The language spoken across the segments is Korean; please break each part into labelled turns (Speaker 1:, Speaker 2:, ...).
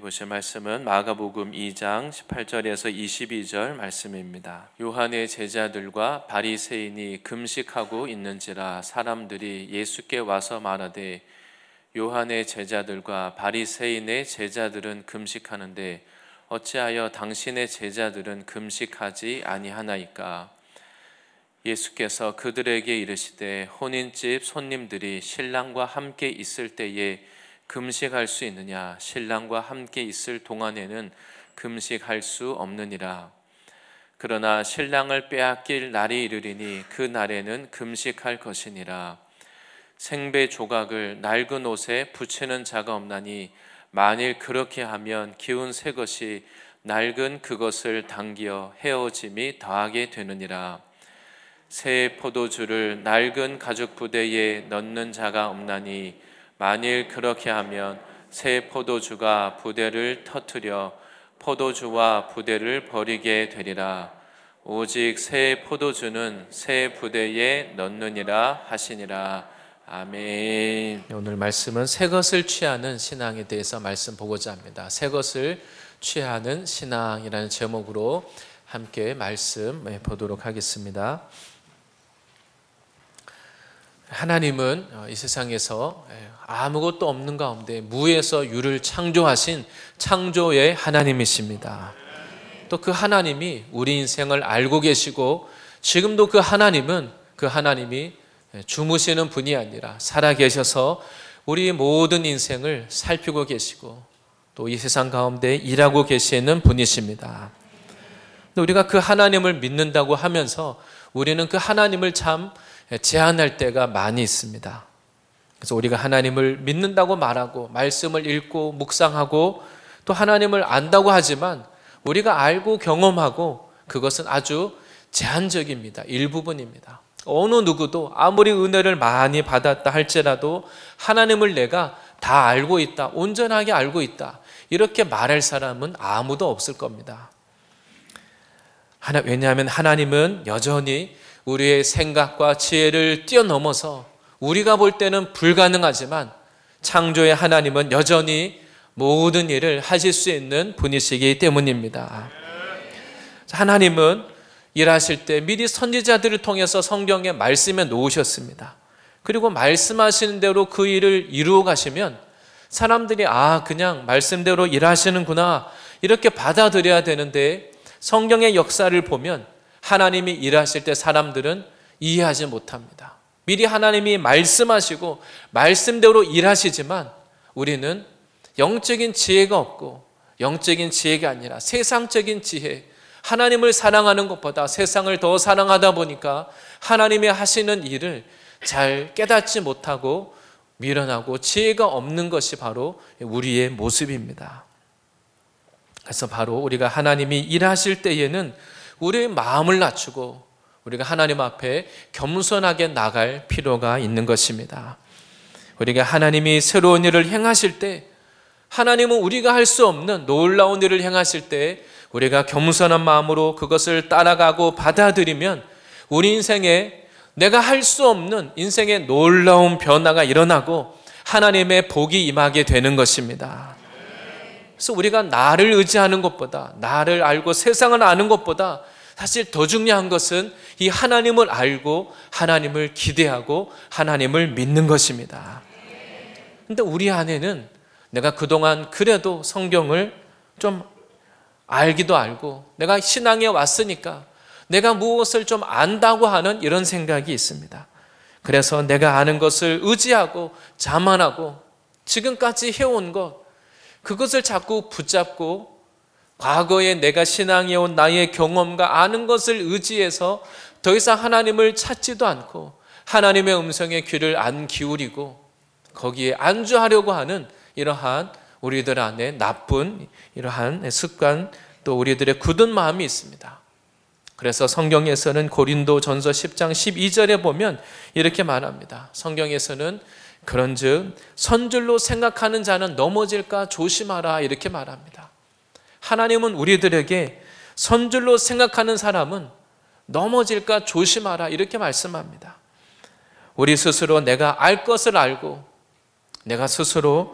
Speaker 1: 보실 말씀은 마가복음 2장 18절에서 22절 말씀입니다. 요한의 제자들과 바리새인이 금식하고 있는지라 사람들이 예수께 와서 말하되 요한의 제자들과 바리새인의 제자들은 금식하는데 어찌하여 당신의 제자들은 금식하지 아니하나이까? 예수께서 그들에게 이르시되 혼인집 손님들이 신랑과 함께 있을 때에 금식할 수 있느냐? 신랑과 함께 있을 동안에는 금식할 수 없느니라. 그러나 신랑을 빼앗길 날이 이르리니 그 날에는 금식할 것이니라. 생배 조각을 낡은 옷에 붙이는 자가 없나니 만일 그렇게 하면 기운 새 것이 낡은 그것을 당겨 헤어짐이 더하게 되느니라. 새 포도주를 낡은 가죽 부대에 넣는 자가 없나니 만일 그렇게 하면 새 포도주가 부대를 터뜨려 포도주와 부대를 버리게 되리라. 오직 새 포도주는 새 부대에 넣느니라 하시니라. 아멘. 오늘 말씀은 새 것을 취하는 신앙에 대해서 말씀 보고자 합니다. 새 것을 취하는 신앙이라는 제목으로 함께 말씀 보도록 하겠습니다. 하나님은 이 세상에서 아무것도 없는 가운데 무에서 유를 창조하신 창조의 하나님이십니다. 또 그 하나님이 우리 인생을 알고 계시고 지금도 그 하나님이 주무시는 분이 아니라 살아계셔서 우리 모든 인생을 살피고 계시고 또 이 세상 가운데 일하고 계시는 분이십니다. 우리가 그 하나님을 믿는다고 하면서 우리는 그 하나님을 참 제한할 때가 많이 있습니다. 그래서 우리가 하나님을 믿는다고 말하고 말씀을 읽고 묵상하고 또 하나님을 안다고 하지만 우리가 알고 경험하고 그것은 아주 제한적입니다. 일부분입니다. 어느 누구도 아무리 은혜를 많이 받았다 할지라도 하나님을 내가 다 알고 있다, 온전하게 알고 있다 이렇게 말할 사람은 아무도 없을 겁니다. 왜냐하면 하나님은 여전히 우리의 생각과 지혜를 뛰어넘어서 우리가 볼 때는 불가능하지만 창조의 하나님은 여전히 모든 일을 하실 수 있는 분이시기 때문입니다. 하나님은 일하실 때 미리 선지자들을 통해서 성경에 말씀해 놓으셨습니다. 그리고 말씀하시는 대로 그 일을 이루어 가시면 사람들이 그냥 말씀대로 일하시는구나 이렇게 받아들여야 되는데 성경의 역사를 보면 하나님이 일하실 때 사람들은 이해하지 못합니다. 미리 하나님이 말씀하시고 말씀대로 일하시지만 우리는 영적인 지혜가 없고 영적인 지혜가 아니라 세상적인 지혜, 하나님을 사랑하는 것보다 세상을 더 사랑하다 보니까 하나님이 하시는 일을 잘 깨닫지 못하고 미련하고 지혜가 없는 것이 바로 우리의 모습입니다. 그래서 바로 우리가 하나님이 일하실 때에는 우리의 마음을 낮추고 우리가 하나님 앞에 겸손하게 나갈 필요가 있는 것입니다. 우리가 하나님이 새로운 일을 행하실 때 하나님은 우리가 할 수 없는 놀라운 일을 행하실 때 우리가 겸손한 마음으로 그것을 따라가고 받아들이면 우리 인생에 내가 할 수 없는 인생의 놀라운 변화가 일어나고 하나님의 복이 임하게 되는 것입니다. 그래서 우리가 나를 의지하는 것보다 나를 알고 세상을 아는 것보다 사실 더 중요한 것은 이 하나님을 알고 하나님을 기대하고 하나님을 믿는 것입니다. 그런데 우리 안에는 내가 그동안 그래도 성경을 좀 알기도 알고 내가 신앙에 왔으니까 내가 무엇을 좀 안다고 하는 이런 생각이 있습니다. 그래서 내가 아는 것을 의지하고 자만하고 지금까지 해온 것 그것을 자꾸 붙잡고 과거에 내가 신앙해온 나의 경험과 아는 것을 의지해서 더 이상 하나님을 찾지도 않고 하나님의 음성에 귀를 안 기울이고 거기에 안주하려고 하는 이러한 우리들 안에 나쁜 이러한 습관 또 우리들의 굳은 마음이 있습니다. 그래서 성경에서는 고린도전서 10장 12절에 보면 이렇게 말합니다. 성경에서는 그런즉 선줄로 생각하는 자는 넘어질까 조심하라 이렇게 말합니다. 하나님은 우리들에게 선줄로 생각하는 사람은 넘어질까 조심하라 이렇게 말씀합니다. 우리 스스로 내가 알 것을 알고 내가 스스로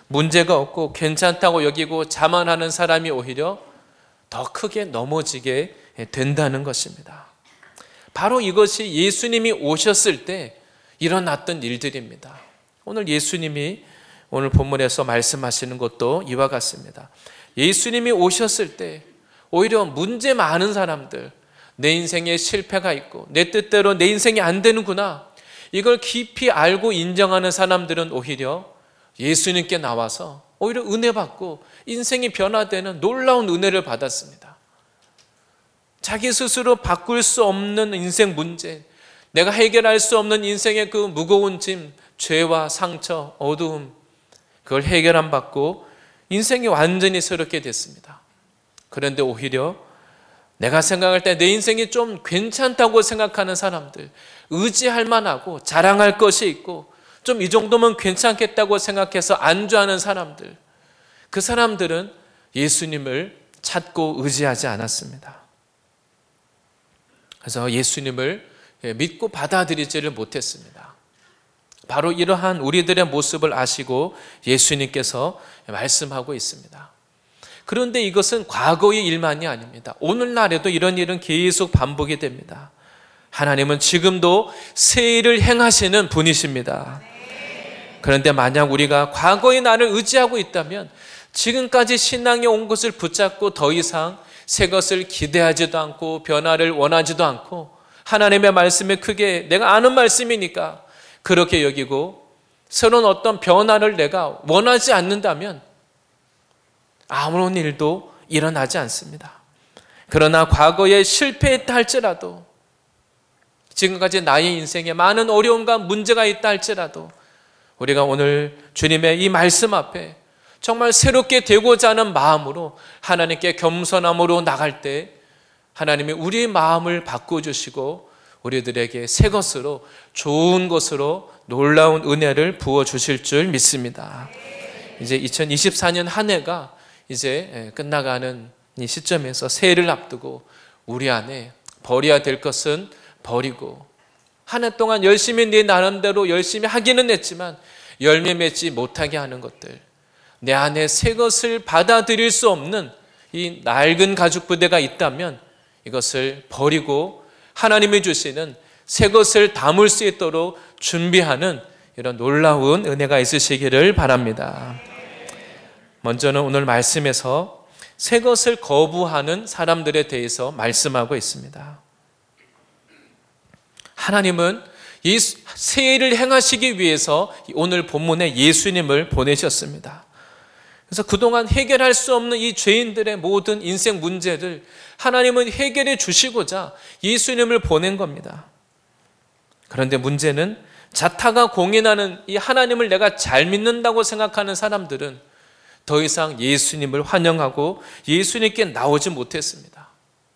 Speaker 1: 문제가 없고 괜찮다고 여기고 자만하는 사람이 오히려 더 크게 넘어지게 된다는 것입니다. 바로 이것이 예수님이 오셨을 때 일어났던 일들입니다. 오늘 예수님이 오늘 본문에서 말씀하시는 것도 이와 같습니다. 예수님이 오셨을 때 오히려 문제 많은 사람들, 내 인생에 실패가 있고 내 뜻대로 내 인생이 안 되는구나, 이걸 깊이 알고 인정하는 사람들은 오히려 예수님께 나와서 오히려 은혜 받고 인생이 변화되는 놀라운 은혜를 받았습니다. 자기 스스로 바꿀 수 없는 인생 문제, 내가 해결할 수 없는 인생의 그 무거운 짐, 죄와 상처, 어두움, 그걸 해결 안 받고 인생이 완전히 새롭게 됐습니다. 그런데 오히려 내가 생각할 때 내 인생이 좀 괜찮다고 생각하는 사람들, 의지할 만하고 자랑할 것이 있고 좀 이 정도면 괜찮겠다고 생각해서 안주하는 사람들, 그 사람들은 예수님을 찾고 의지하지 않았습니다. 그래서 예수님을 믿고 받아들이지를 못했습니다. 바로 이러한 우리들의 모습을 아시고 예수님께서 말씀하고 있습니다. 그런데 이것은 과거의 일만이 아닙니다. 오늘날에도 이런 일은 계속 반복이 됩니다. 하나님은 지금도 새 일을 행하시는 분이십니다. 그런데 만약 우리가 과거의 나를 의지하고 있다면 지금까지 신앙에 온 것을 붙잡고 더 이상 새 것을 기대하지도 않고 변화를 원하지도 않고 하나님의 말씀에 크게 내가 아는 말씀이니까 그렇게 여기고 새로운 어떤 변화를 내가 원하지 않는다면 아무런 일도 일어나지 않습니다. 그러나 과거에 실패했다 할지라도, 지금까지 나의 인생에 많은 어려움과 문제가 있다 할지라도 우리가 오늘 주님의 이 말씀 앞에 정말 새롭게 되고자 하는 마음으로 하나님께 겸손함으로 나갈 때 하나님이 우리의 마음을 바꿔주시고 우리들에게 새 것으로, 좋은 것으로 놀라운 은혜를 부어주실 줄 믿습니다. 이제 2024년 한 해가 이제 끝나가는 이 시점에서 새해를 앞두고 우리 안에 버려야 될 것은 버리고, 한 해 동안 열심히 내 나름대로 열심히 하기는 했지만 열매 맺지 못하게 하는 것들, 내 안에 새 것을 받아들일 수 없는 이 낡은 가죽 부대가 있다면 이것을 버리고 하나님이 주시는 새 것을 담을 수 있도록 준비하는 이런 놀라운 은혜가 있으시기를 바랍니다. 먼저는 오늘 말씀에서 새 것을 거부하는 사람들에 대해서 말씀하고 있습니다. 하나님은 이 새 일을 행하시기 위해서 오늘 본문에 예수님을 보내셨습니다. 그래서 그동안 해결할 수 없는 이 죄인들의 모든 인생 문제를 하나님은 해결해 주시고자 예수님을 보낸 겁니다. 그런데 문제는 자타가 공인하는 이 하나님을 내가 잘 믿는다고 생각하는 사람들은 더 이상 예수님을 환영하고 예수님께 나오지 못했습니다.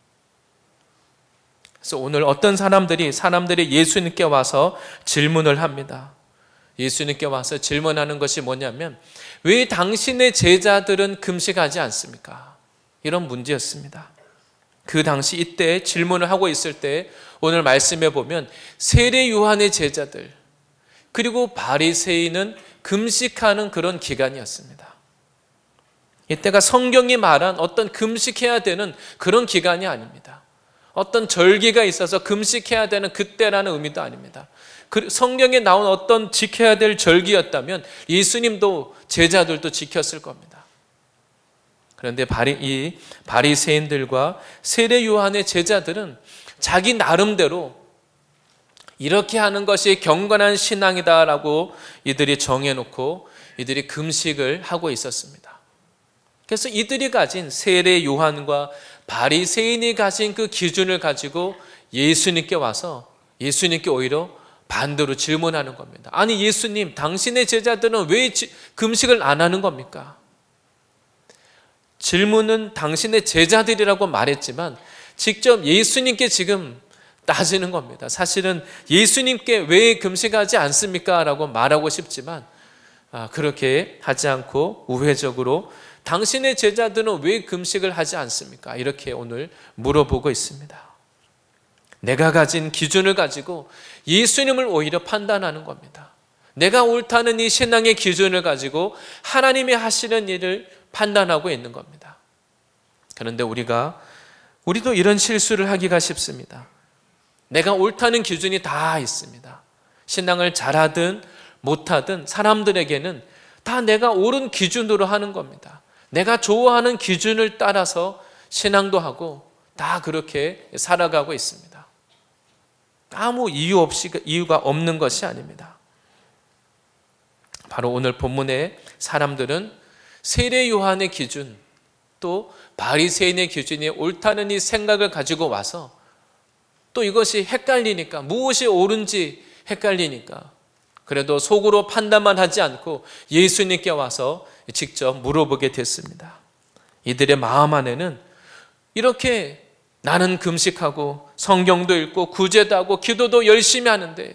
Speaker 1: 그래서 오늘 어떤 사람들이 예수님께 와서 질문을 합니다. 예수님께 와서 질문하는 것이 뭐냐면, 왜 당신의 제자들은 금식하지 않습니까? 이런 문제였습니다. 그 당시 이때 질문을 하고 있을 때 오늘 말씀해 보면 세례 요한의 제자들 그리고 바리새인은 금식하는 그런 기간이었습니다. 이때가 성경이 말한 어떤 금식해야 되는 그런 기간이 아닙니다. 어떤 절기가 있어서 금식해야 되는 그때라는 의미도 아닙니다. 성경에 나온 어떤 지켜야 될 절기였다면 예수님도 제자들도 지켰을 겁니다. 그런데 이 바리새인들과 세례 요한의 제자들은 자기 나름대로 이렇게 하는 것이 경건한 신앙이다라고 이들이 정해놓고 이들이 금식을 하고 있었습니다. 그래서 이들이 가진 세례 요한과 바리새인이 가진 그 기준을 가지고 예수님께 와서 예수님께 오히려 반대로 질문하는 겁니다. 아니 예수님, 당신의 제자들은 왜 금식을 안 하는 겁니까? 질문은 당신의 제자들이라고 말했지만 직접 예수님께 지금 따지는 겁니다. 사실은 예수님께 왜 금식하지 않습니까? 라고 말하고 싶지만 그렇게 하지 않고 우회적으로 당신의 제자들은 왜 금식을 하지 않습니까? 이렇게 오늘 물어보고 있습니다. 내가 가진 기준을 가지고 예수님을 오히려 판단하는 겁니다. 내가 옳다는 이 신앙의 기준을 가지고 하나님이 하시는 일을 판단하고 있는 겁니다. 그런데 우리도 이런 실수를 하기가 쉽습니다. 내가 옳다는 기준이 다 있습니다. 신앙을 잘하든 못하든 사람들에게는 다 내가 옳은 기준으로 하는 겁니다. 내가 좋아하는 기준을 따라서 신앙도 하고 다 그렇게 살아가고 있습니다. 아무 이유가 없는 것이 아닙니다. 바로 오늘 본문의 사람들은 세례 요한의 기준, 또 바리새인의 기준이 옳다는 이 생각을 가지고 와서 또 이것이 헷갈리니까, 무엇이 옳은지 헷갈리니까 그래도 속으로 판단만 하지 않고 예수님께 와서 직접 물어보게 됐습니다. 이들의 마음 안에는 이렇게 나는 금식하고 성경도 읽고 구제도 하고 기도도 열심히 하는데,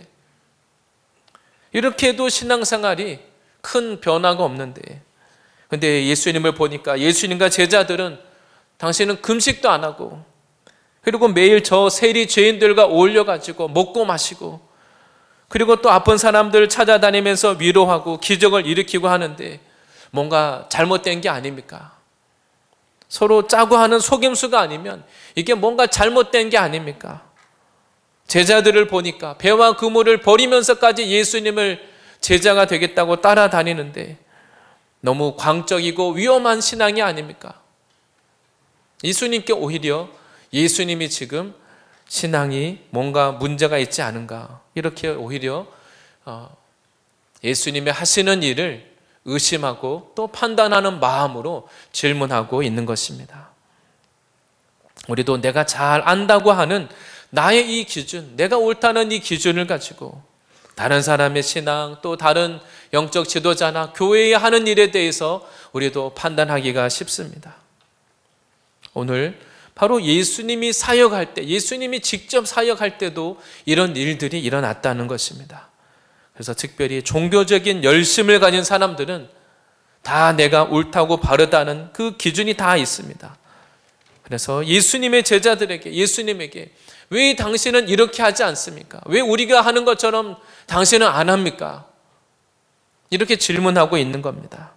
Speaker 1: 이렇게 해도 신앙생활이 큰 변화가 없는데, 근데 예수님을 보니까 예수님과 제자들은 당신은 금식도 안 하고, 그리고 매일 저 세리 죄인들과 어울려가지고 먹고 마시고, 그리고 또 아픈 사람들 찾아다니면서 위로하고 기적을 일으키고 하는데 뭔가 잘못된 게 아닙니까? 서로 짜고 하는 속임수가 아니면 이게 뭔가 잘못된 게 아닙니까? 제자들을 보니까 배와 그물을 버리면서까지 예수님을 제자가 되겠다고 따라다니는데 너무 광적이고 위험한 신앙이 아닙니까? 예수님께 오히려 예수님이 지금 신앙이 뭔가 문제가 있지 않은가, 이렇게 오히려 예수님이 하시는 일을 의심하고 또 판단하는 마음으로 질문하고 있는 것입니다. 우리도 내가 잘 안다고 하는 나의 이 기준, 내가 옳다는 이 기준을 가지고 다른 사람의 신앙, 또 다른 영적 지도자나 교회에 하는 일에 대해서 우리도 판단하기가 쉽습니다. 오늘 바로 예수님이 사역할 때, 예수님이 직접 사역할 때도 이런 일들이 일어났다는 것입니다. 그래서 특별히 종교적인 열심을 가진 사람들은 다 내가 옳다고 바르다는 그 기준이 다 있습니다. 그래서 예수님의 제자들에게, 예수님에게 왜 당신은 이렇게 하지 않습니까? 왜 우리가 하는 것처럼 당신은 안 합니까? 이렇게 질문하고 있는 겁니다.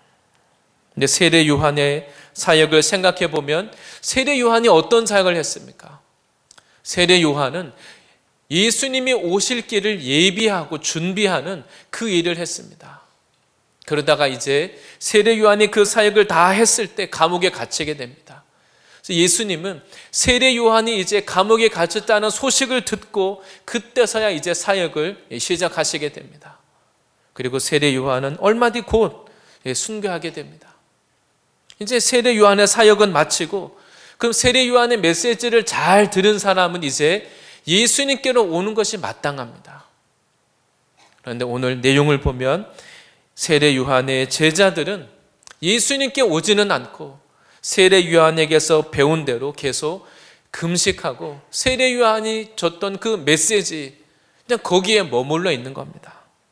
Speaker 1: 근데 세례 요한의 사역을 생각해 보면 세례 요한이 어떤 사역을 했습니까? 세례 요한은 예수님이 오실 길을 예비하고 준비하는 그 일을 했습니다. 그러다가 이제 세례 요한이 그 사역을 다 했을 때 감옥에 갇히게 됩니다. 그래서 예수님은 세례 요한이 이제 감옥에 갇혔다는 소식을 듣고 그때서야 이제 사역을 시작하시게 됩니다. 그리고 세례 요한은 얼마 뒤 곧 순교하게 됩니다. 이제 세례 요한의 사역은 마치고, 그럼 세례 요한의 메시지를 잘 들은 사람은 이제 예수님께로 오는 것이 마땅합니다. 그런데 오늘 내용을 보면 세례 요한의 제자들은 예수님께 오지는 않고 세례 요한에게서 배운 대로 계속 금식하고 세례 요한이 줬던 그 메시지, 그냥 거기에 머물러 있는 겁니다.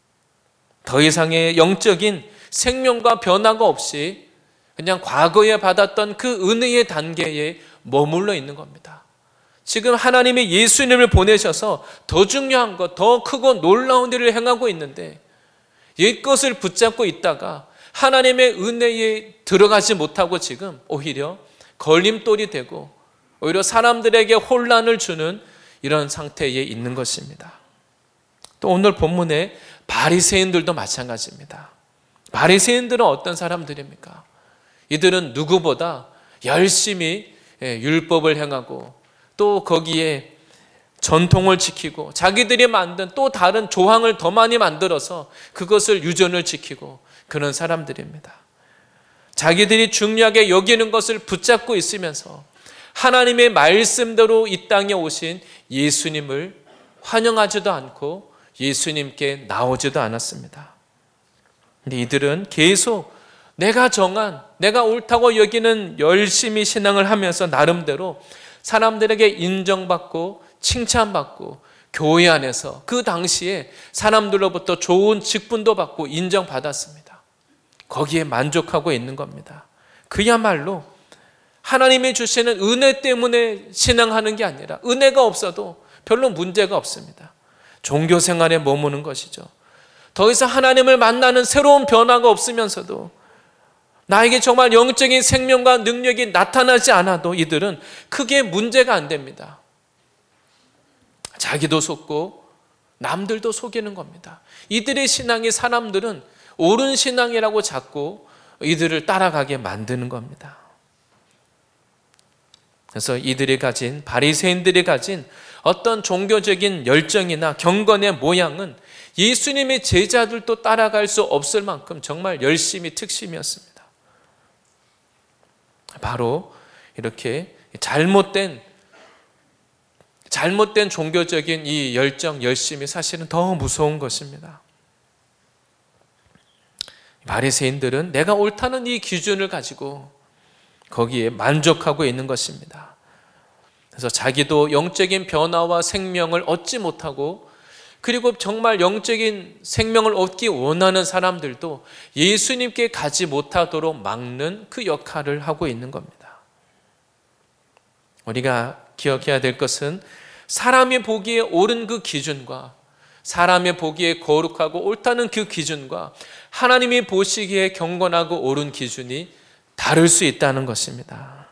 Speaker 1: 더 이상의 영적인 생명과 변화가 없이 그냥 과거에 받았던 그 은혜의 단계에 머물러 있는 겁니다. 지금 하나님이 예수님을 보내셔서 더 중요한 것, 더 크고 놀라운 일을 행하고 있는데 옛것을 붙잡고 있다가 하나님의 은혜에 들어가지 못하고 지금 오히려 걸림돌이 되고 오히려 사람들에게 혼란을 주는 이런 상태에 있는 것입니다. 또 오늘 본문에 바리새인들도 마찬가지입니다. 바리새인들은 어떤 사람들입니까? 이들은 누구보다 열심히 율법을 행하고 또 거기에 전통을 지키고 자기들이 만든 또 다른 조항을 더 많이 만들어서 그것을 유전을 지키고 그런 사람들입니다. 자기들이 중요하게 여기는 것을 붙잡고 있으면서 하나님의 말씀대로 이 땅에 오신 예수님을 환영하지도 않고 예수님께 나오지도 않았습니다. 근데 이들은 계속 내가 정한, 내가 옳다고 여기는 열심히 신앙을 하면서 나름대로 사람들에게 인정받고 칭찬받고 교회 안에서 그 당시에 사람들로부터 좋은 직분도 받고 인정받았습니다. 거기에 만족하고 있는 겁니다. 그야말로 하나님이 주시는 은혜 때문에 신앙하는 게 아니라 은혜가 없어도 별로 문제가 없습니다. 종교 생활에 머무는 것이죠. 더 이상 하나님을 만나는 새로운 변화가 없으면서도 나에게 정말 영적인 생명과 능력이 나타나지 않아도 이들은 크게 문제가 안 됩니다. 자기도 속고 남들도 속이는 겁니다. 이들의 신앙이 사람들은 옳은 신앙이라고 자꾸 이들을 따라가게 만드는 겁니다. 그래서 이들이 가진, 바리새인들이 가진 어떤 종교적인 열정이나 경건의 모양은 예수님의 제자들도 따라갈 수 없을 만큼 정말 열심히 특심이었습니다. 바로 이렇게 잘못된 종교적인 이 열정, 열심이 사실은 더 무서운 것입니다. 바리새인들은 내가 옳다는 이 기준을 가지고 거기에 만족하고 있는 것입니다. 그래서 자기도 영적인 변화와 생명을 얻지 못하고, 그리고 정말 영적인 생명을 얻기 원하는 사람들도 예수님께 가지 못하도록 막는 그 역할을 하고 있는 겁니다. 우리가 기억해야 될 것은 사람이 보기에 옳은 그 기준과 사람이 보기에 거룩하고 옳다는 그 기준과 하나님이 보시기에 경건하고 옳은 기준이 다를 수 있다는 것입니다.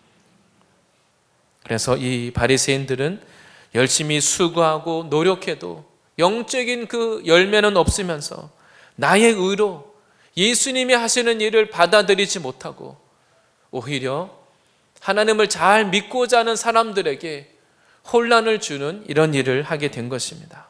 Speaker 1: 그래서 이 바리새인들은 열심히 수고하고 노력해도 영적인 그 열매는 없으면서 나의 의로 예수님이 하시는 일을 받아들이지 못하고 오히려 하나님을 잘 믿고자 하는 사람들에게 혼란을 주는 이런 일을 하게 된 것입니다.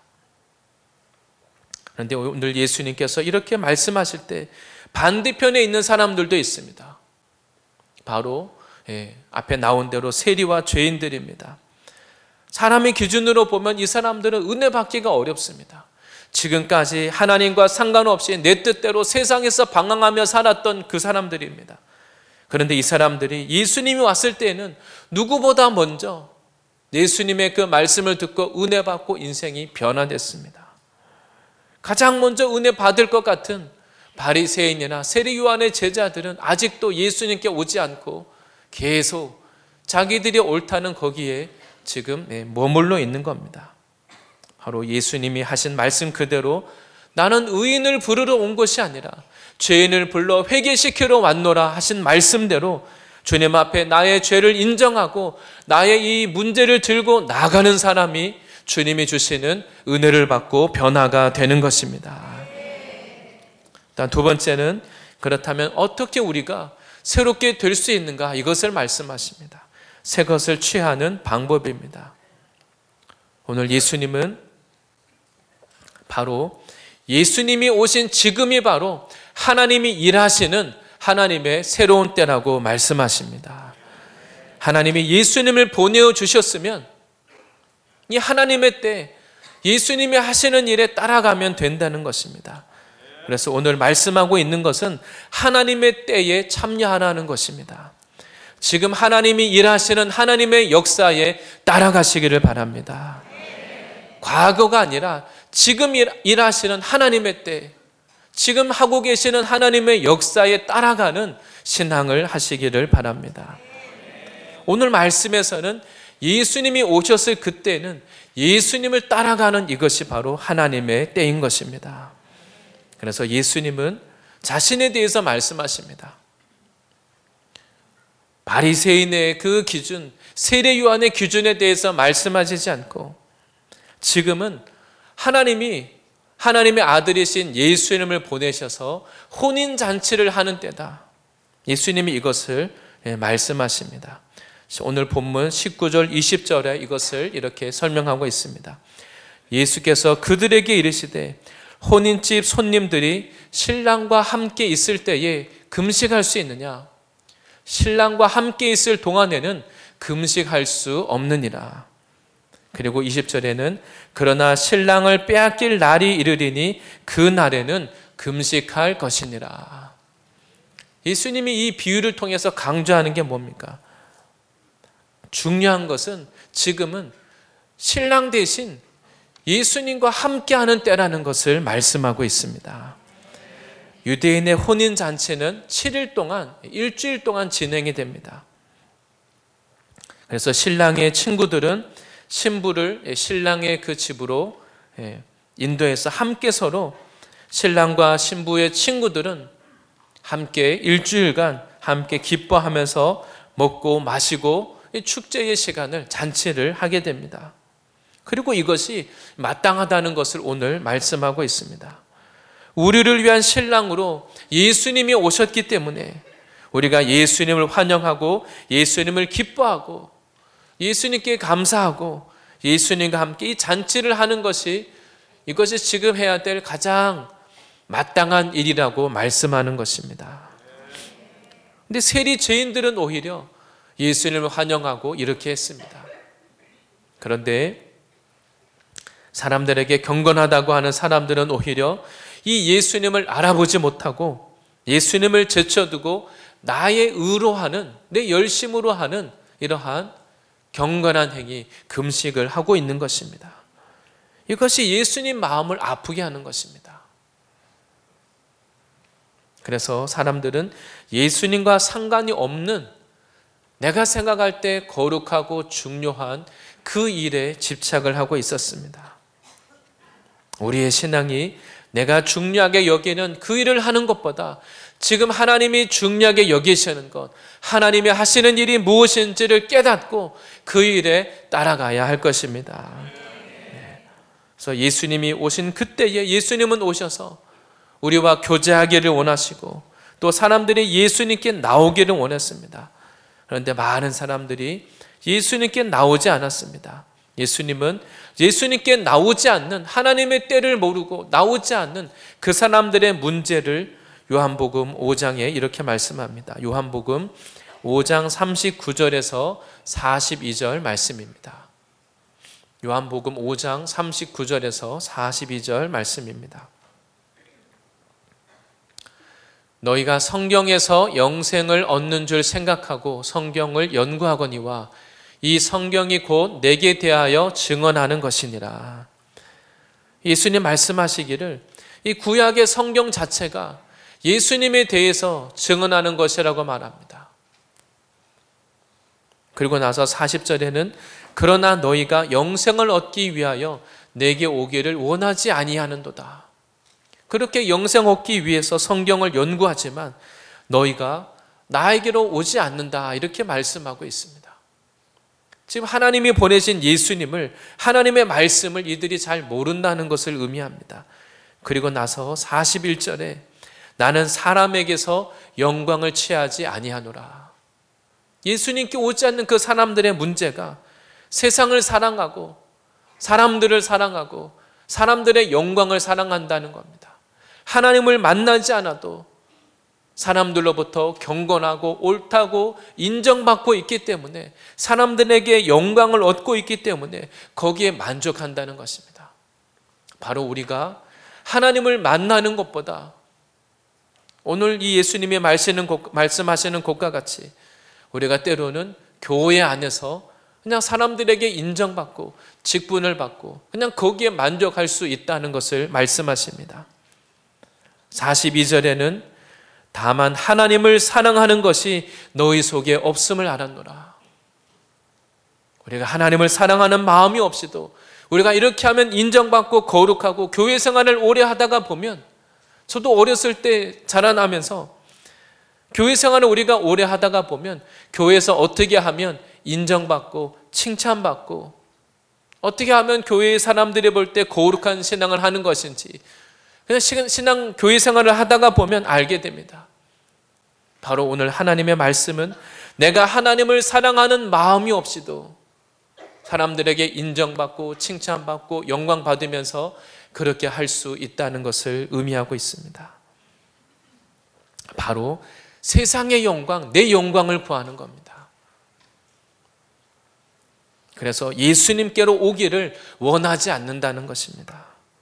Speaker 1: 그런데 오늘 예수님께서 이렇게 말씀하실 때 반대편에 있는 사람들도 있습니다. 바로 앞에 나온 대로 세리와 죄인들입니다. 사람의 기준으로 보면 이 사람들은 은혜 받기가 어렵습니다. 지금까지 하나님과 상관없이 내 뜻대로 세상에서 방황하며 살았던 그 사람들입니다. 그런데 이 사람들이 예수님이 왔을 때에는 누구보다 먼저 예수님의 그 말씀을 듣고 은혜 받고 인생이 변화됐습니다. 가장 먼저 은혜 받을 것 같은 바리새인이나 세리 요한의 제자들은 아직도 예수님께 오지 않고 계속 자기들이 옳다는 거기에 지금 머물러 있는 겁니다. 바로 예수님이 하신 말씀 그대로 나는 의인을 부르러 온 것이 아니라 죄인을 불러 회개시키러 왔노라 하신 말씀대로 주님 앞에 나의 죄를 인정하고 나의 이 문제를 들고 나가는 사람이 주님이 주시는 은혜를 받고 변화가 되는 것입니다. 일단 두 번째는, 그렇다면 어떻게 우리가 새롭게 될 수 있는가, 이것을 말씀하십니다. 새 것을 취하는 방법입니다. 오늘 예수님은 바로 예수님이 오신 지금이 바로 하나님이 일하시는 하나님의 새로운 때라고 말씀하십니다. 하나님이 예수님을 보내어 주셨으면 이 하나님의 때, 예수님이 하시는 일에 따라가면 된다는 것입니다. 그래서 오늘 말씀하고 있는 것은 하나님의 때에 참여하라는 것입니다. 지금 하나님이 일하시는 하나님의 역사에 따라가시기를 바랍니다. 과거가 아니라 지금 일하시는 하나님의 때, 지금 하고 계시는 하나님의 역사에 따라가는 신앙을 하시기를 바랍니다. 오늘 말씀에서는 예수님이 오셨을 그때는 예수님을 따라가는 이것이 바로 하나님의 때인 것입니다. 그래서 예수님은 자신에 대해서 말씀하십니다. 바리새인의 그 기준, 세례 요한의 기준에 대해서 말씀하시지 않고 지금은 하나님의 아들이신 예수님을 보내셔서 혼인잔치를 하는 때다. 예수님이 이것을 말씀하십니다. 오늘 본문 19절 20절에 이것을 이렇게 설명하고 있습니다. 예수께서 그들에게 이르시되 혼인집 손님들이 신랑과 함께 있을 때에 금식할 수 있느냐? 신랑과 함께 있을 동안에는 금식할 수 없느니라. 그리고 20절에는 그러나 신랑을 빼앗길 날이 이르리니 그 날에는 금식할 것이니라. 예수님이 이 비유를 통해서 강조하는 게 뭡니까? 중요한 것은 지금은 신랑 대신 예수님과 함께하는 때라는 것을 말씀하고 있습니다. 유대인의 혼인잔치는 7일 동안, 일주일 동안 진행이 됩니다. 그래서 신랑의 친구들은 신부를 신랑의 그 집으로 인도해서 함께 서로 신랑과 신부의 친구들은 함께 일주일간 함께 기뻐하면서 먹고 마시고 축제의 시간을 잔치를 하게 됩니다. 그리고 이것이 마땅하다는 것을 오늘 말씀하고 있습니다. 우리를 위한 신랑으로 예수님이 오셨기 때문에 우리가 예수님을 환영하고 예수님을 기뻐하고 예수님께 감사하고 예수님과 함께 이 잔치를 하는 것이 이것이 지금 해야 될 가장 마땅한 일이라고 말씀하는 것입니다. 근데 세리 죄인들은 오히려 예수님을 환영하고 이렇게 했습니다. 그런데 사람들에게 경건하다고 하는 사람들은 오히려 이 예수님을 알아보지 못하고 예수님을 제쳐두고 나의 의로 하는, 내 열심으로 하는 이러한 경건한 행위, 금식을 하고 있는 것입니다. 이것이 예수님 마음을 아프게 하는 것입니다. 그래서 사람들은 예수님과 상관이 없는 내가 생각할 때 거룩하고 중요한 그 일에 집착을 하고 있었습니다. 우리의 신앙이 내가 중요하게 여기는 그 일을 하는 것보다 지금 하나님이 중요하게 여기시는 것, 하나님이 하시는 일이 무엇인지를 깨닫고 그 일에 따라가야 할 것입니다. 그래서 예수님이 오신 그때에 예수님은 오셔서 우리와 교제하기를 원하시고 또 사람들이 예수님께 나오기를 원했습니다. 그런데 많은 사람들이 예수님께 나오지 않았습니다. 예수님은 예수님께 나오지 않는, 하나님의 때를 모르고 나오지 않는 그 사람들의 문제를 요한복음 5장에 이렇게 말씀합니다. 요한복음 5장 39절에서 42절 말씀입니다. 요한복음 5장 39절에서 42절 말씀입니다. 너희가 성경에서 영생을 얻는 줄 생각하고 성경을 연구하거니와 이 성경이 곧 내게 대하여 증언하는 것이니라. 예수님 말씀하시기를 이 구약의 성경 자체가 예수님에 대해서 증언하는 것이라고 말합니다. 그리고 나서 40절에는 그러나 너희가 영생을 얻기 위하여 내게 오기를 원하지 아니하는도다. 그렇게 영생 얻기 위해서 성경을 연구하지만 너희가 나에게로 오지 않는다, 이렇게 말씀하고 있습니다. 지금 하나님이 보내신 예수님을, 하나님의 말씀을 이들이 잘 모른다는 것을 의미합니다. 그리고 나서 41절에 나는 사람에게서 영광을 취하지 아니하노라. 예수님께 오지 않는 그 사람들의 문제가 세상을 사랑하고 사람들을 사랑하고 사람들의 영광을 사랑한다는 겁니다. 하나님을 만나지 않아도 사람들로부터 경건하고 옳다고 인정받고 있기 때문에, 사람들에게 영광을 얻고 있기 때문에 거기에 만족한다는 것입니다. 바로 우리가 하나님을 만나는 것보다 오늘 이 예수님이 말씀하시는 것과 같이 우리가 때로는 교회 안에서 그냥 사람들에게 인정받고 직분을 받고 그냥 거기에 만족할 수 있다는 것을 말씀하십니다. 42절에는 다만 하나님을 사랑하는 것이 너희 속에 없음을 알았노라. 우리가 하나님을 사랑하는 마음이 없이도 우리가 이렇게 하면 인정받고 거룩하고 교회 생활을 오래 하다가 보면, 저도 어렸을 때 자라나면서 교회 생활을 우리가 오래 하다가 보면 교회에서 어떻게 하면 인정받고 칭찬받고 어떻게 하면 교회의 사람들이 볼 때 거룩한 신앙을 하는 것인지 그냥 교회 생활을 하다가 보면 알게 됩니다. 바로 오늘 하나님의 말씀은 내가 하나님을 사랑하는 마음이 없이도 사람들에게 인정받고 칭찬받고 영광받으면서 그렇게 할 수 있다는 것을 의미하고 있습니다. 바로 세상의 영광, 내 영광을 구하는 겁니다. 그래서 예수님께로 오기를 원하지 않는다는 것입니다.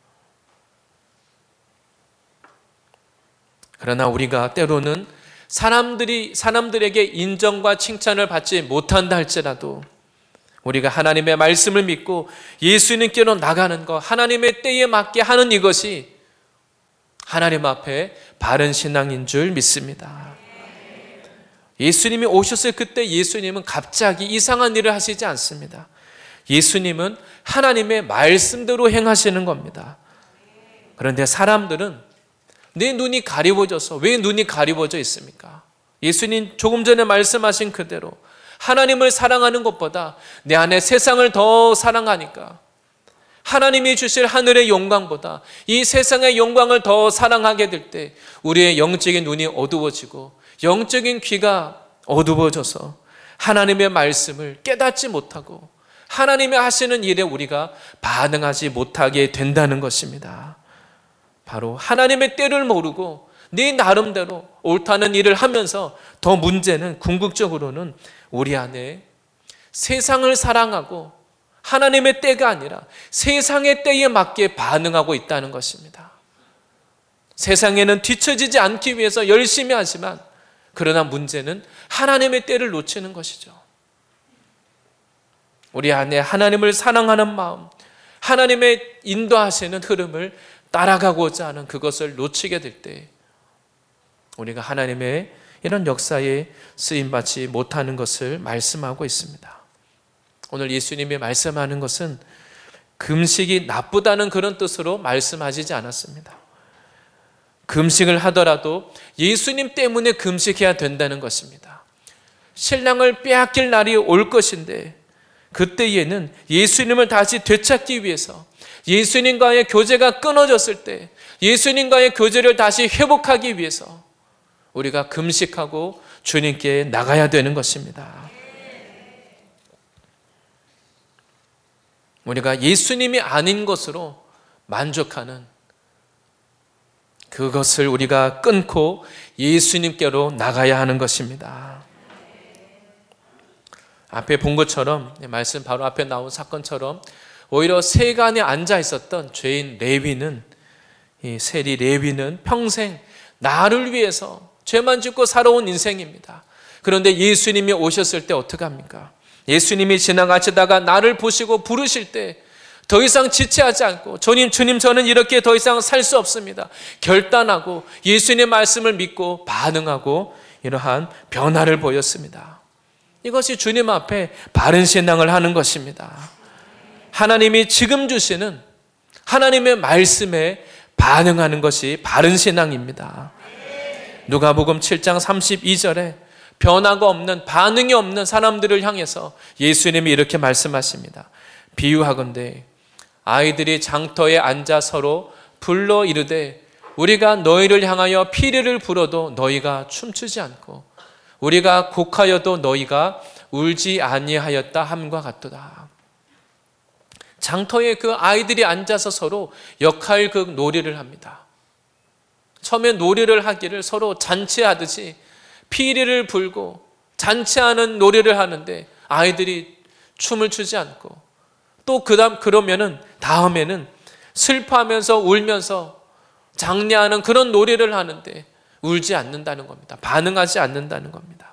Speaker 1: 그러나 우리가 때로는 사람들에게 인정과 칭찬을 받지 못한다 할지라도 우리가 하나님의 말씀을 믿고 예수님께로 나가는 것, 하나님의 때에 맞게 하는 이것이 하나님 앞에 바른 신앙인 줄 믿습니다. 예수님이 오셨을 그때 예수님은 갑자기 이상한 일을 하시지 않습니다. 예수님은 하나님의 말씀대로 행하시는 겁니다. 그런데 사람들은 내 눈이 가리워져서 왜 눈이 가리워져 있습니까? 예수님 조금 전에 말씀하신 그대로 하나님을 사랑하는 것보다 내 안에 세상을 더 사랑하니까 하나님이 주실 하늘의 영광보다 이 세상의 영광을 더 사랑하게 될 때 우리의 영적인 눈이 어두워지고 영적인 귀가 어두워져서 하나님의 말씀을 깨닫지 못하고 하나님이 하시는 일에 우리가 반응하지 못하게 된다는 것입니다. 바로 하나님의 때를 모르고 네 나름대로 옳다는 일을 하면서 더 문제는 궁극적으로는 우리 안에 세상을 사랑하고 하나님의 때가 아니라 세상의 때에 맞게 반응하고 있다는 것입니다. 세상에는 뒤처지지 않기 위해서 열심히 하지만 그러나 문제는 하나님의 때를 놓치는 것이죠. 우리 안에 하나님을 사랑하는 마음, 하나님의 인도하시는 흐름을 따라가고자 하는 그것을 놓치게 될 때 우리가 하나님의 이런 역사에 쓰임받지 못하는 것을 말씀하고 있습니다. 오늘 예수님이 말씀하는 것은 금식이 나쁘다는 그런 뜻으로 말씀하시지 않았습니다. 금식을 하더라도 예수님 때문에 금식해야 된다는 것입니다. 신랑을 빼앗길 날이 올 것인데 그때에는 예수님을 다시 되찾기 위해서 예수님과의 교제가 끊어졌을 때 예수님과의 교제를 다시 회복하기 위해서 우리가 금식하고 주님께 나가야 되는 것입니다. 우리가 예수님이 아닌 것으로 만족하는 그것을 우리가 끊고 예수님께로 나가야 하는 것입니다. 앞에 본 것처럼 말씀 바로 앞에 나온 사건처럼 오히려 세간에 앉아 있었던 죄인 레위는 이 세리 레위는 평생 나를 위해서 죄만 짓고 살아온 인생입니다. 그런데 예수님이 오셨을 때 어떡합니까? 예수님이 지나가시다가 나를 보시고 부르실 때 더 이상 지체하지 않고 주님 저는 이렇게 더 이상 살 수 없습니다. 결단하고 예수님의 말씀을 믿고 반응하고 이러한 변화를 보였습니다. 이것이 주님 앞에 바른 신앙을 하는 것입니다. 하나님이 지금 주시는 하나님의 말씀에 반응하는 것이 바른 신앙입니다. 누가복음 7장 32절에 변화가 없는 반응이 없는 사람들을 향해서 예수님이 이렇게 말씀하십니다. 비유하건대 아이들이 장터에 앉아 서로 불러 이르되 우리가 너희를 향하여 피리를 불어도 너희가 춤추지 않고 우리가 곡하여도 너희가 울지 아니하였다 함과 같도다. 장터에 그 아이들이 앉아서 서로 역할극 놀이를 합니다. 처음에 놀이를 하기를 서로 잔치하듯이 피리를 불고 잔치하는 놀이를 하는데 아이들이 춤을 추지 않고 또 그러면은 다음에는 슬퍼하면서 울면서 장례하는 그런 놀이를 하는데 울지 않는다는 겁니다. 반응하지 않는다는 겁니다.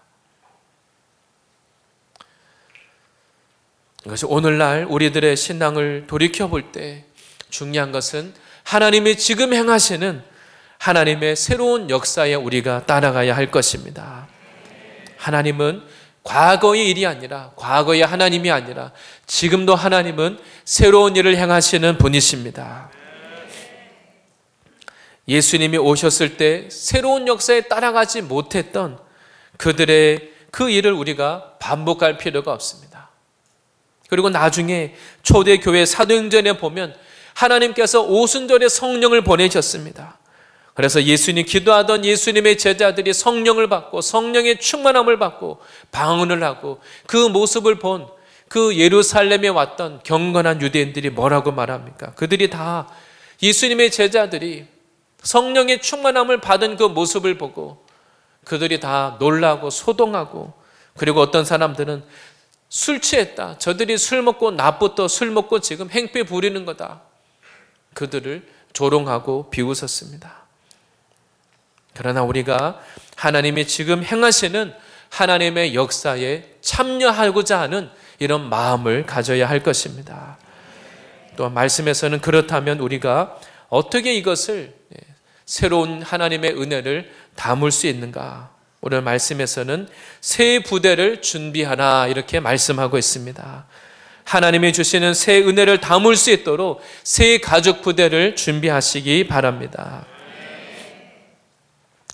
Speaker 1: 이것이 오늘날 우리들의 신앙을 돌이켜볼 때 중요한 것은 하나님이 지금 행하시는 하나님의 새로운 역사에 우리가 따라가야 할 것입니다. 하나님은 과거의 일이 아니라 과거의 하나님이 아니라 지금도 하나님은 새로운 일을 행하시는 분이십니다. 예수님이 오셨을 때 새로운 역사에 따라가지 못했던 그들의 그 일을 우리가 반복할 필요가 없습니다. 그리고 나중에 초대교회 사도행전에 보면 하나님께서 오순절에 성령을 보내셨습니다. 그래서 예수님 기도하던 예수님의 제자들이 성령을 받고 성령의 충만함을 받고 방언을 하고 그 모습을 본 그 예루살렘에 왔던 경건한 유대인들이 뭐라고 말합니까? 그들이 다 예수님의 제자들이 성령의 충만함을 받은 그 모습을 보고 그들이 다 놀라고 소동하고 그리고 어떤 사람들은 술 취했다. 저들이 술 먹고 낮부터 술 먹고 지금 행패 부리는 거다. 그들을 조롱하고 비웃었습니다. 그러나 우리가 하나님이 지금 행하시는 하나님의 역사에 참여하고자 하는 이런 마음을 가져야 할 것입니다. 또 말씀에서는 그렇다면 우리가 어떻게 이것을 새로운 하나님의 은혜를 담을 수 있는가? 오늘 말씀에서는 새 부대를 준비하라 이렇게 말씀하고 있습니다. 하나님이 주시는 새 은혜를 담을 수 있도록 새 가죽 부대를 준비하시기 바랍니다.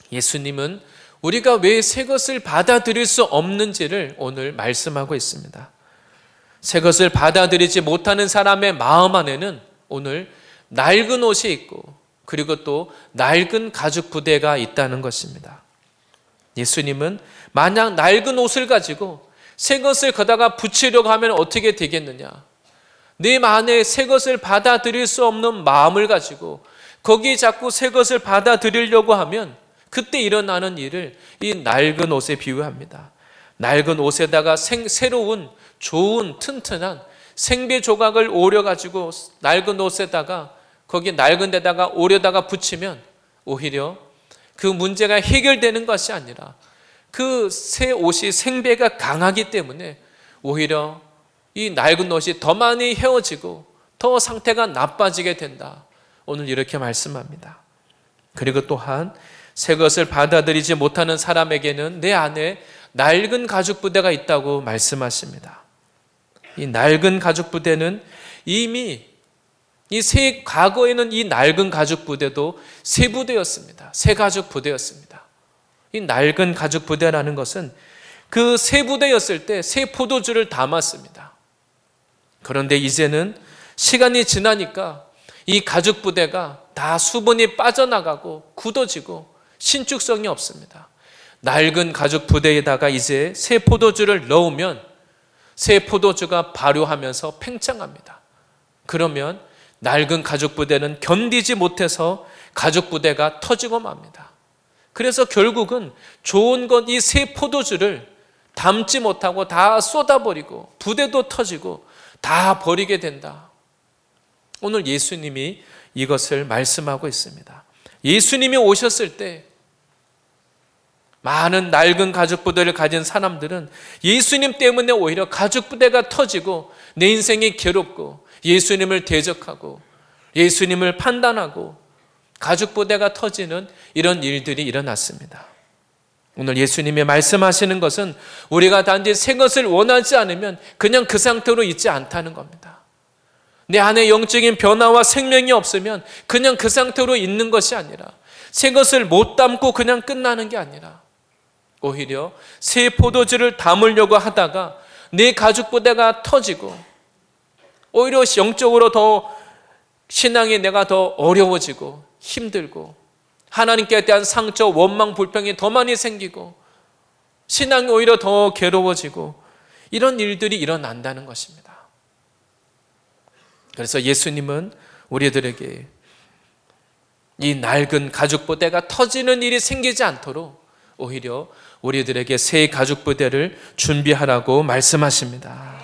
Speaker 1: 예수님은 우리가 왜 새 것을 받아들일 수 없는지를 오늘 말씀하고 있습니다. 새 것을 받아들이지 못하는 사람의 마음 안에는 오늘 낡은 옷이 있고 그리고 또 낡은 가죽 부대가 있다는 것입니다. 예수님은 만약 낡은 옷을 가지고 새 것을 거다가 붙이려고 하면 어떻게 되겠느냐? 내 안에 새 것을 받아들일 수 없는 마음을 가지고 거기에 자꾸 새 것을 받아들이려고 하면 그때 일어나는 일을 이 낡은 옷에 비유합니다. 낡은 옷에다가 새로운 좋은 튼튼한 생배 조각을 오려가지고 낡은 옷에다가 거기 낡은 데다가 오려다가 붙이면 오히려 그 문제가 해결되는 것이 아니라 그 새 옷이 생배가 강하기 때문에 오히려 이 낡은 옷이 더 많이 헤어지고 더 상태가 나빠지게 된다. 오늘 이렇게 말씀합니다. 그리고 또한 새 것을 받아들이지 못하는 사람에게는 내 안에 낡은 가죽 부대가 있다고 말씀하십니다. 이 낡은 가죽 부대는 이미 과거에는 이 낡은 가죽 부대도 새 부대였습니다. 새 가죽 부대였습니다. 이 낡은 가죽 부대라는 것은 그 새 부대였을 때 새 포도주를 담았습니다. 그런데 이제는 시간이 지나니까 이 가죽 부대가 다 수분이 빠져나가고 굳어지고 신축성이 없습니다. 낡은 가죽 부대에다가 이제 새 포도주를 넣으면 새 포도주가 발효하면서 팽창합니다. 그러면 낡은 가죽 부대는 견디지 못해서 가죽 부대가 터지고 맙니다. 그래서 결국은 좋은 것 이 새 포도주를 담지 못하고 다 쏟아버리고 부대도 터지고 다 버리게 된다. 오늘 예수님이 이것을 말씀하고 있습니다. 예수님이 오셨을 때 많은 낡은 가죽 부대를 가진 사람들은 예수님 때문에 오히려 가죽 부대가 터지고 내 인생이 괴롭고 예수님을 대적하고 예수님을 판단하고 가죽 부대가 터지는 이런 일들이 일어났습니다. 오늘 예수님이 말씀하시는 것은 우리가 단지 새 것을 원하지 않으면 그냥 그 상태로 있지 않다는 겁니다. 내 안에 영적인 변화와 생명이 없으면 그냥 그 상태로 있는 것이 아니라 새 것을 못 담고 그냥 끝나는 게 아니라 오히려 새 포도주를 담으려고 하다가 내 가죽 부대가 터지고 오히려 영적으로 더 신앙이 내가 더 어려워지고 힘들고 하나님께 대한 상처, 원망, 불평이 더 많이 생기고 신앙이 오히려 더 괴로워지고 이런 일들이 일어난다는 것입니다. 그래서 예수님은 우리들에게 이 낡은 가죽 부대가 터지는 일이 생기지 않도록 오히려 우리들에게 새 가죽 부대를 준비하라고 말씀하십니다.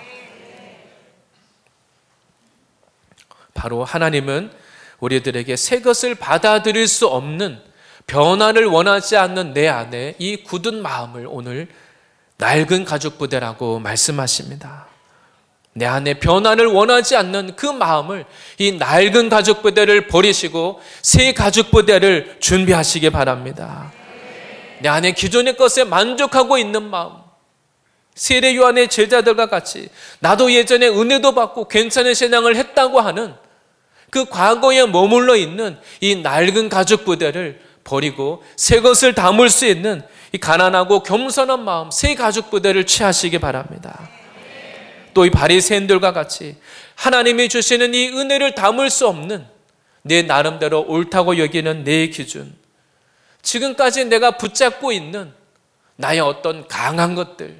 Speaker 1: 바로 하나님은 우리들에게 새 것을 받아들일 수 없는 변화를 원하지 않는 내 안에 이 굳은 마음을 오늘 낡은 가죽 부대라고 말씀하십니다. 내 안에 변화를 원하지 않는 그 마음을 이 낡은 가죽 부대를 버리시고 새 가죽 부대를 준비하시기 바랍니다. 내 안에 기존의 것에 만족하고 있는 마음, 세례 요한의 제자들과 같이 나도 예전에 은혜도 받고 괜찮은 신앙을 했다고 하는 그 과거에 머물러 있는 이 낡은 가죽 부대를 버리고 새 것을 담을 수 있는 이 가난하고 겸손한 마음, 새 가죽 부대를 취하시기 바랍니다. 또 이 바리새인들과 같이 하나님이 주시는 이 은혜를 담을 수 없는 내 나름대로 옳다고 여기는 내 기준, 지금까지 내가 붙잡고 있는 나의 어떤 강한 것들,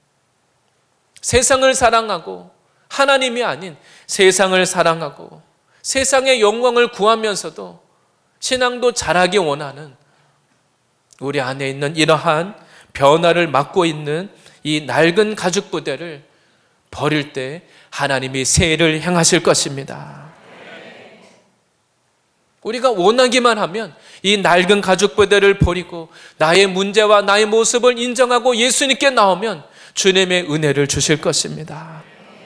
Speaker 1: 세상을 사랑하고 하나님이 아닌 세상을 사랑하고 세상의 영광을 구하면서도 신앙도 잘하기 원하는 우리 안에 있는 이러한 변화를 맡고 있는 이 낡은 가죽 부대를 버릴 때 하나님이 새해를 행하실 것입니다. 우리가 원하기만 하면 이 낡은 가죽 부대를 버리고 나의 문제와 나의 모습을 인정하고 예수님께 나오면 주님의 은혜를 주실 것입니다.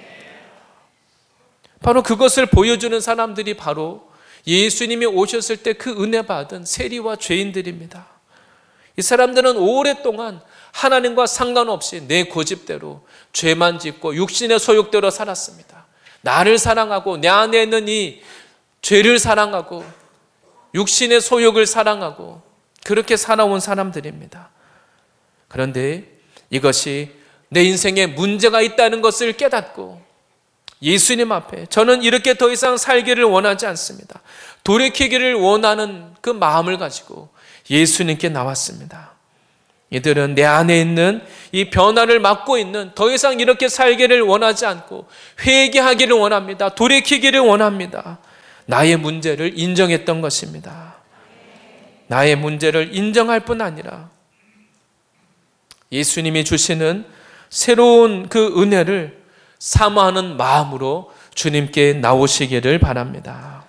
Speaker 1: 바로 그것을 보여주는 사람들이 바로 예수님이 오셨을 때 그 은혜 받은 세리와 죄인들입니다. 이 사람들은 오랫동안 하나님과 상관없이 내 고집대로 죄만 짓고 육신의 소욕대로 살았습니다. 나를 사랑하고 내 안에 있는 이 죄를 사랑하고 육신의 소욕을 사랑하고 그렇게 살아온 사람들입니다. 그런데 이것이 내 인생에 문제가 있다는 것을 깨닫고 예수님 앞에 저는 이렇게 더 이상 살기를 원하지 않습니다. 돌이키기를 원하는 그 마음을 가지고 예수님께 나왔습니다. 이들은 내 안에 있는 이 변화를 막고 있는 더 이상 이렇게 살기를 원하지 않고 회개하기를 원합니다. 돌이키기를 원합니다. 나의 문제를 인정했던 것입니다. 나의 문제를 인정할 뿐 아니라 예수님이 주시는 새로운 그 은혜를 사모하는 마음으로 주님께 나오시기를 바랍니다.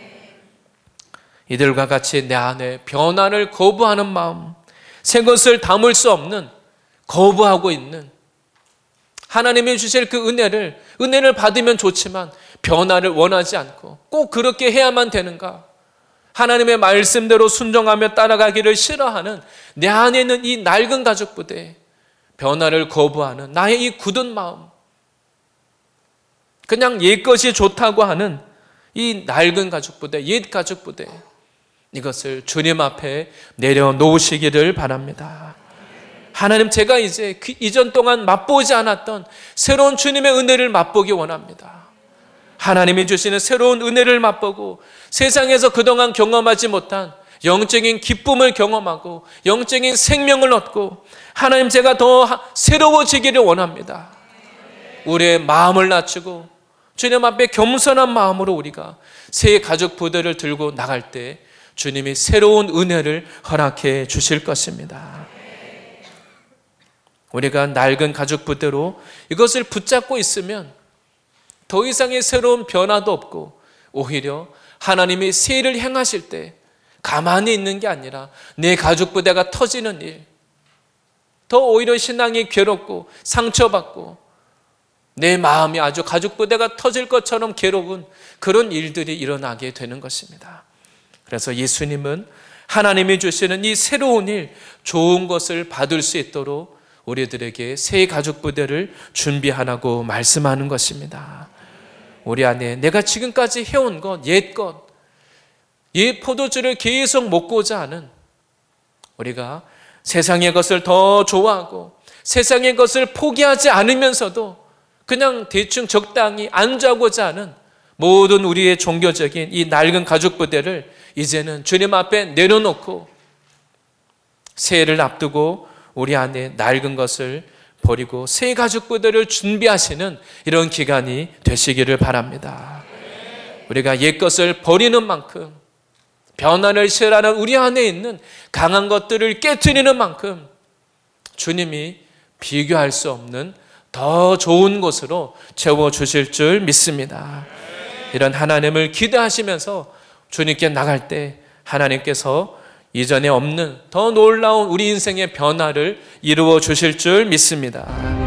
Speaker 1: 이들과 같이 내 안에 변화를 거부하는 마음, 새 것을 담을 수 없는 거부하고 있는 하나님이 주실 그 은혜를 받으면 좋지만 변화를 원하지 않고 꼭 그렇게 해야만 되는가? 하나님의 말씀대로 순종하며 따라가기를 싫어하는 내 안에 있는 이 낡은 가죽 부대, 변화를 거부하는 나의 이 굳은 마음, 그냥 옛 것이 좋다고 하는 이 낡은 가죽 부대, 옛 가죽 부대, 이것을 주님 앞에 내려놓으시기를 바랍니다. 하나님, 제가 이제 이전 동안 맛보지 않았던 새로운 주님의 은혜를 맛보기 원합니다. 하나님이 주시는 새로운 은혜를 맛보고 세상에서 그동안 경험하지 못한 영적인 기쁨을 경험하고 영적인 생명을 얻고 하나님, 제가 더 새로워지기를 원합니다. 우리의 마음을 낮추고 주님 앞에 겸손한 마음으로 우리가 새 가죽 부대를 들고 나갈 때 주님이 새로운 은혜를 허락해 주실 것입니다. 우리가 낡은 가죽 부대로 이것을 붙잡고 있으면 더 이상의 새로운 변화도 없고 오히려 하나님이 새 일을 행하실 때 가만히 있는 게 아니라 내 가죽 부대가 터지는 일, 더 오히려 신앙이 괴롭고 상처받고 내 마음이 아주 가죽 부대가 터질 것처럼 괴로운 그런 일들이 일어나게 되는 것입니다. 그래서 예수님은 하나님이 주시는 이 새로운 일, 좋은 것을 받을 수 있도록 우리들에게 새 가죽 부대를 준비하라고 말씀하는 것입니다. 우리 안에 내가 지금까지 해온 것, 옛 포도주를 계속 먹고자 하는, 우리가 세상의 것을 더 좋아하고 세상의 것을 포기하지 않으면서도 그냥 대충 적당히 안주하고자 하는 모든 우리의 종교적인 이 낡은 가죽 부대를 이제는 주님 앞에 내려놓고 새해를 앞두고 우리 안에 낡은 것을 버리고 새 가죽 부대를 준비하시는 이런 기간이 되시기를 바랍니다. 우리가 옛 것을 버리는 만큼 변화를 싫어하는 우리 안에 있는 강한 것들을 깨트리는 만큼 주님이 비교할 수 없는 더 좋은 곳으로 채워주실 줄 믿습니다. 이런 하나님을 기대하시면서 주님께 나갈 때 하나님께서 이전에 없는 더 놀라운 우리 인생의 변화를 이루어 주실 줄 믿습니다.